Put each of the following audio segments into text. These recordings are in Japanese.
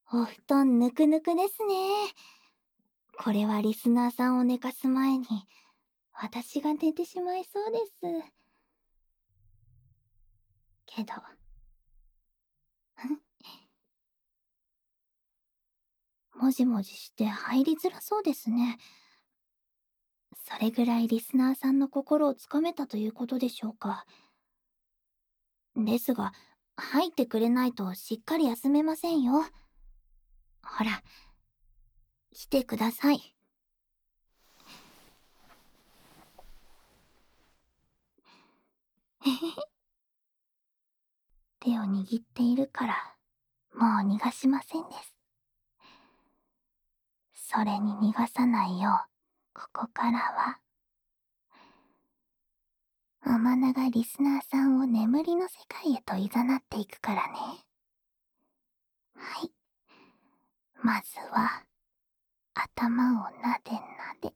お布団ぬくぬくですね。これはリスナーさんを寝かす前に、私が寝てしまいそうです。けど、もじもじして入りづらそうですね。それぐらいリスナーさんの心をつかめたということでしょうか。ですが、入ってくれないとしっかり休めませんよ。ほら、来てください。手を握っているから、もう逃がしませんです。それに逃がさないよう、ここからは、アマナがリスナーさんを眠りの世界へと誘っていくからね。はい。まずは、頭をなでなで。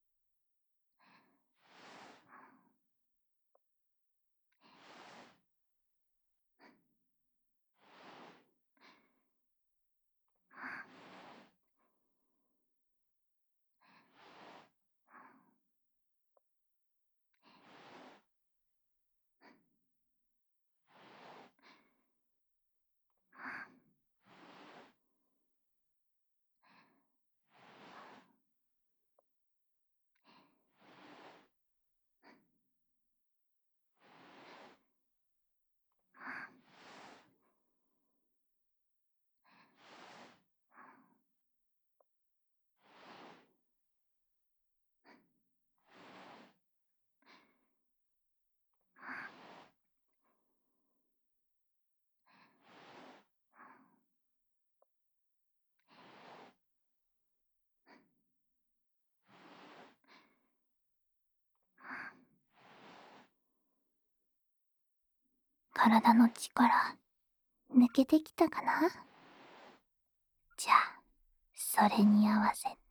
体の力、抜けてきたかな？じゃあ、それに合わせて。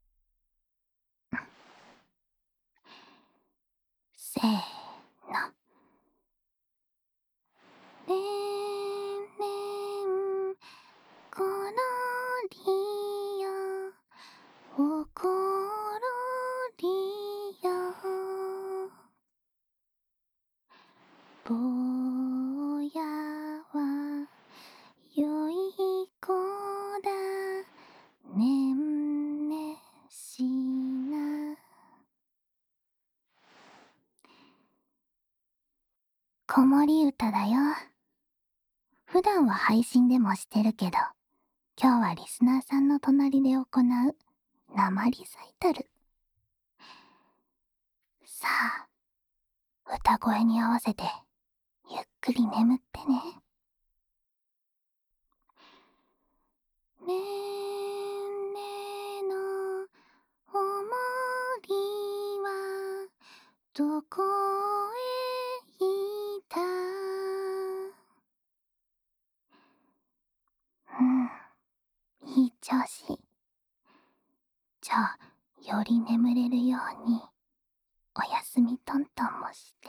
せーの。ねんねん、ころりよ、おころりよ。ぼうやはよい子だ、ねんねしな。子守歌だよ。普段は配信でもしてるけど、今日はリスナーさんの隣で行う生リサイタル。さあ、歌声に合わせてゆっくり眠ってね。ねんねのおもりはどこへいった？いい調子。じゃあ、より眠れるように、おやすみトントンもして。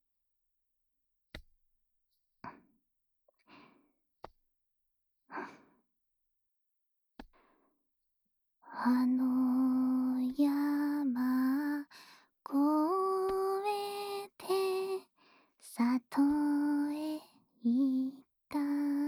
あの山越えて里へ行った。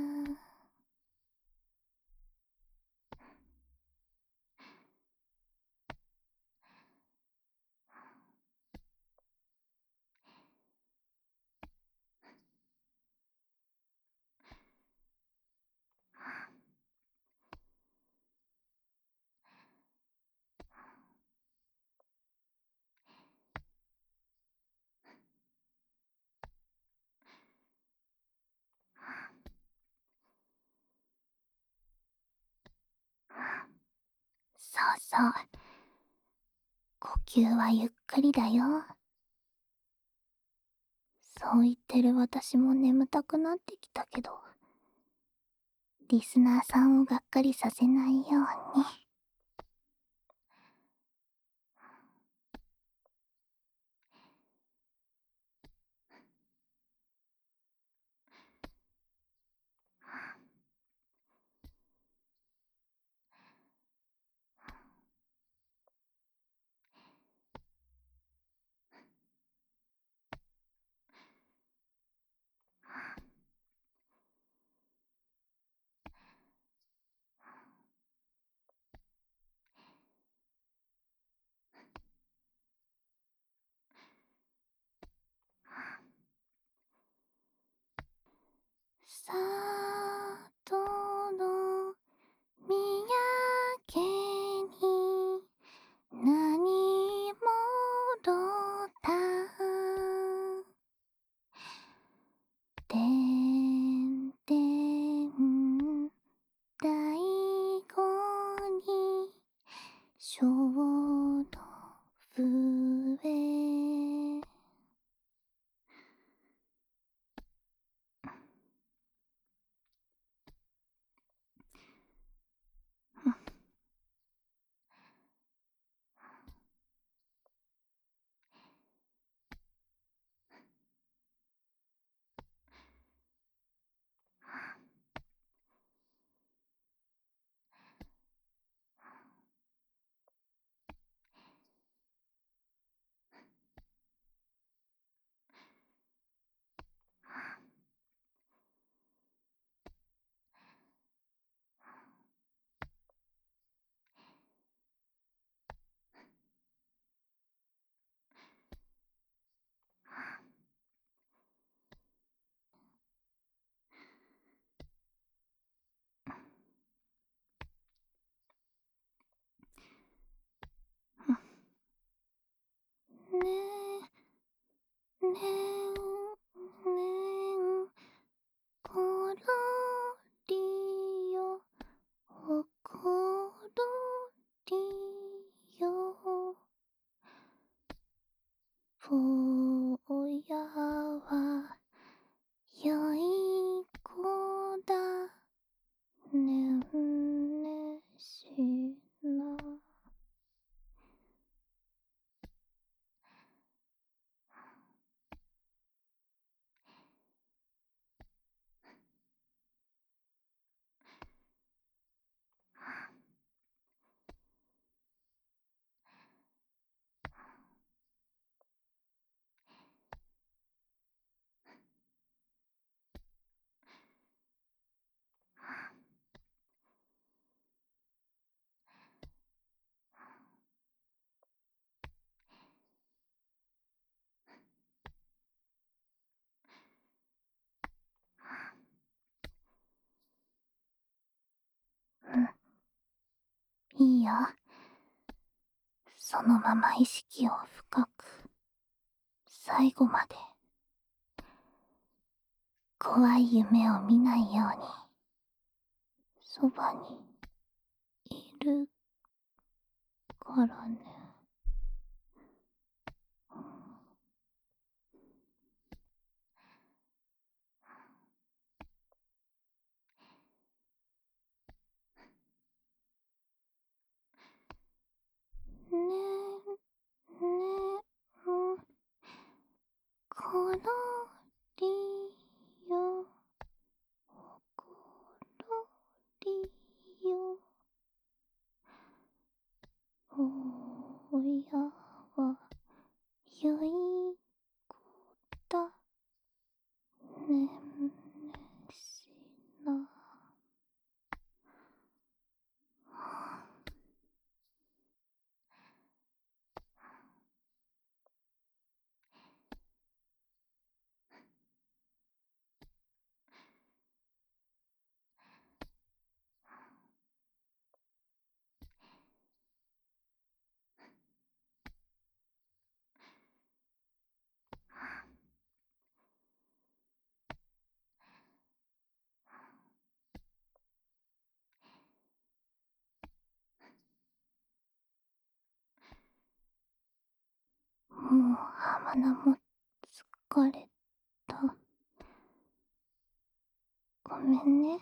そうそう。呼吸はゆっくりだよ。そう言ってる私も眠たくなってきたけど、リスナーさんをがっかりさせないように。 んころりよおころりよぼうやはよい子だねんねしないいよ。そのまま意識を深く最後まで怖い夢を見ないようにそばにいるからね。ねねんころりよおころりよぼうやはよい子だねんねしなもう鼻も疲れた。ごめんね。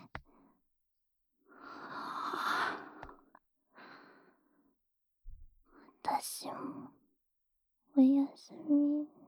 私もおやすみ